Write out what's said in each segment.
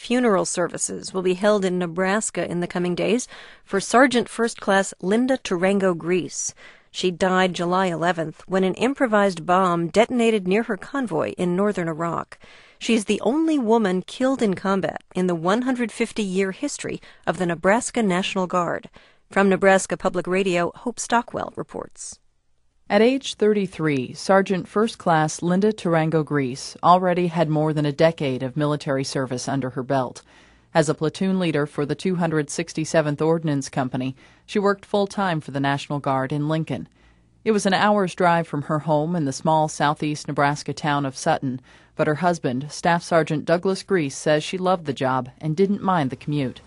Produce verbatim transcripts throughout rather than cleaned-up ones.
funeral services will be held in Nebraska in the coming days for Sergeant First Class Linda Tarango Grease. She died July eleventh when an improvised bomb detonated near her convoy in northern Iraq. She's the only woman killed in combat in the one hundred fifty year history of the Nebraska National Guard. From Nebraska Public Radio, Hope Stockwell reports. At age thirty-three, Sergeant First Class Linda Tarango Grease already had more than a decade of military service under her belt. As a platoon leader for the two hundred sixty-seventh Ordnance Company, she worked full-time for the National Guard in Lincoln. It was an hour's drive from her home in the small southeast Nebraska town of Sutton, but her husband, Staff Sergeant Douglas Grease, says she loved the job and didn't mind the commute.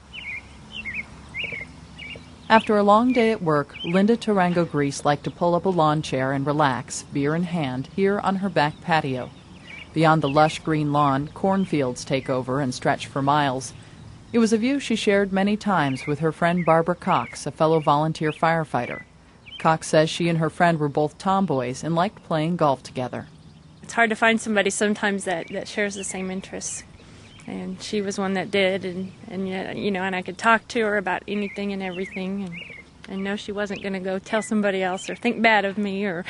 After a long day at work, Linda Tarango Grease liked to pull up a lawn chair and relax, beer in hand, here on her back patio. Beyond the lush green lawn, cornfields take over and stretch for miles. It was a view she shared many times with her friend Barbara Cox, a fellow volunteer firefighter. Cox says she and her friend were both tomboys and liked playing golf together. It's hard to find somebody sometimes that, that shares the same interests. And she was one that did, and, and you know, and I could talk to her about anything and everything, and I know she wasn't going to go tell somebody else or think bad of me or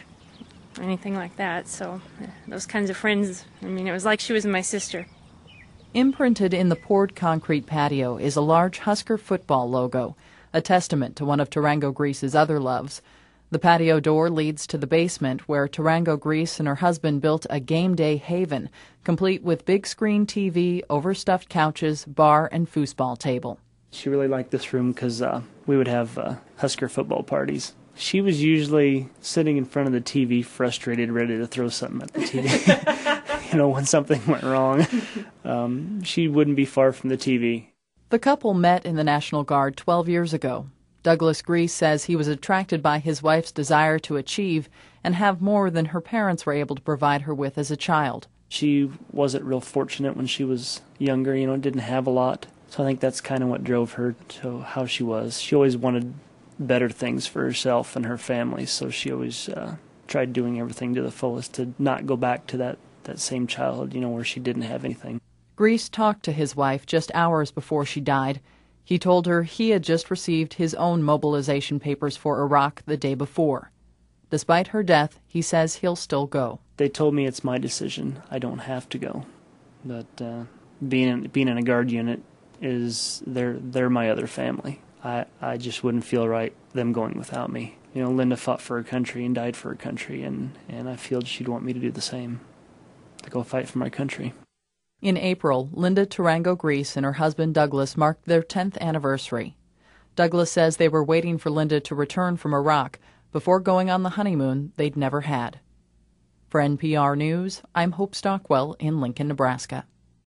anything like that. So those kinds of friends, I mean, it was like she was my sister. Imprinted in the poured concrete patio is a large Husker football logo, a testament to one of Tarango Grease's other loves. The patio door leads to the basement where Tarango Grease and her husband built a game day haven, complete with big screen T V, overstuffed couches, bar, and foosball table. She really liked this room because uh, we would have uh, Husker football parties. She was usually sitting in front of the T V, frustrated, ready to throw something at the T V. You know, when something went wrong. Um, she wouldn't be far from the T V. The couple met in the National Guard twelve years ago. Douglas Grease says he was attracted by his wife's desire to achieve and have more than her parents were able to provide her with as a child. She wasn't real fortunate when she was younger, you know, didn't have a lot. So I think that's kind of what drove her to how she was. She always wanted better things for herself and her family, so she always uh, tried doing everything to the fullest to not go back to that, that same childhood, you know, where she didn't have anything. Grease talked to his wife just hours before she died. He told her he had just received his own mobilization papers for Iraq the day before. Despite her death, he says he'll still go. They told me it's my decision. I don't have to go. But uh, being in, being in a guard unit is they're they're my other family. I, I just wouldn't feel right them going without me. You know, Linda fought for her country and died for her country, and, and I feel she'd want me to do the same, to go fight for my country. In April, Linda Tarango Grease and her husband Douglas marked their tenth anniversary. Douglas says they were waiting for Linda to return from Iraq before going on the honeymoon they'd never had. For N P R News, I'm Hope Stockwell in Lincoln, Nebraska.